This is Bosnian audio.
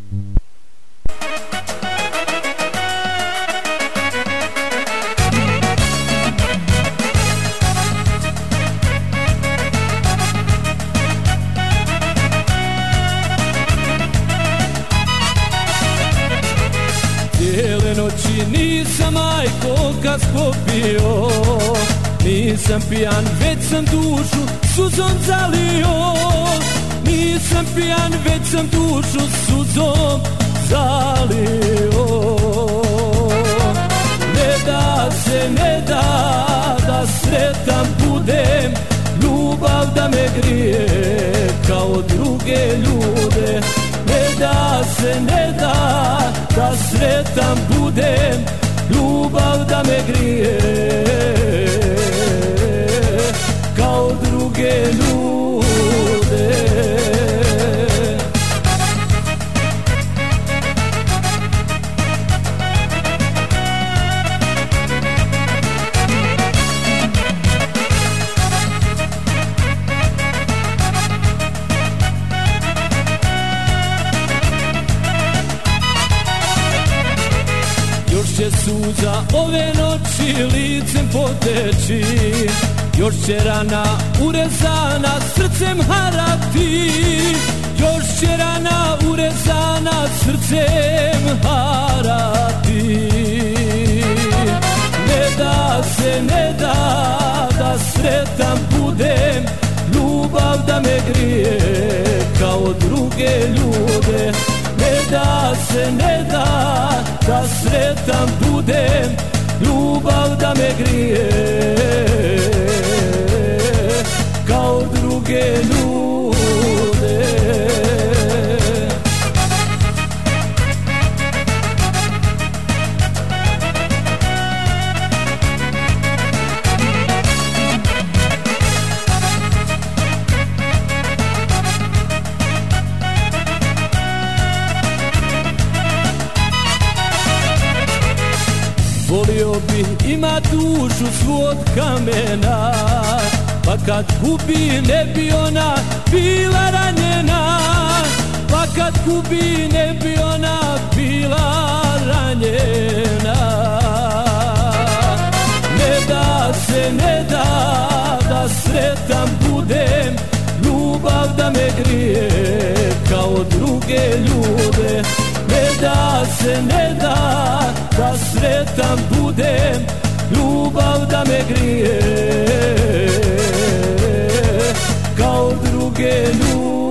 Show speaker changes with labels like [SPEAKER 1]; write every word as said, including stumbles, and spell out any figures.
[SPEAKER 1] Cijele noći nisam, majko, kad skopio, nisam pijan, već sam dušu suzom zalio. Nisam pijan, već sam dušu suzom zalio. Ne da se, ne da, da sretan budem, ljubav da me grije kao druge ljude. Ne da se, ne da, da sretan budem, ljubav da me grije kao druge ljude. Još će suza ove noći licem poteći, još će rana urezana srcem harati. Još će rana urezana srcem harati. Ne da se, ne da, da sretan budem, ljubav da me grije kao druge ljude. Ne da se, ne da, da sretan budem, ljubav da me grije kao druge ljude. Volio bi ima dušu svu od kamena, pa kad gubi ne bi ona bila ranjena. Pa kad gubi ne bi ona bila ranjena. Ne da se, ne da, da sretan budem, ljubav da me grije kao druge ljude. Ne da se, ne da, da sretan budem, ljubav da me grije kao druge ljude.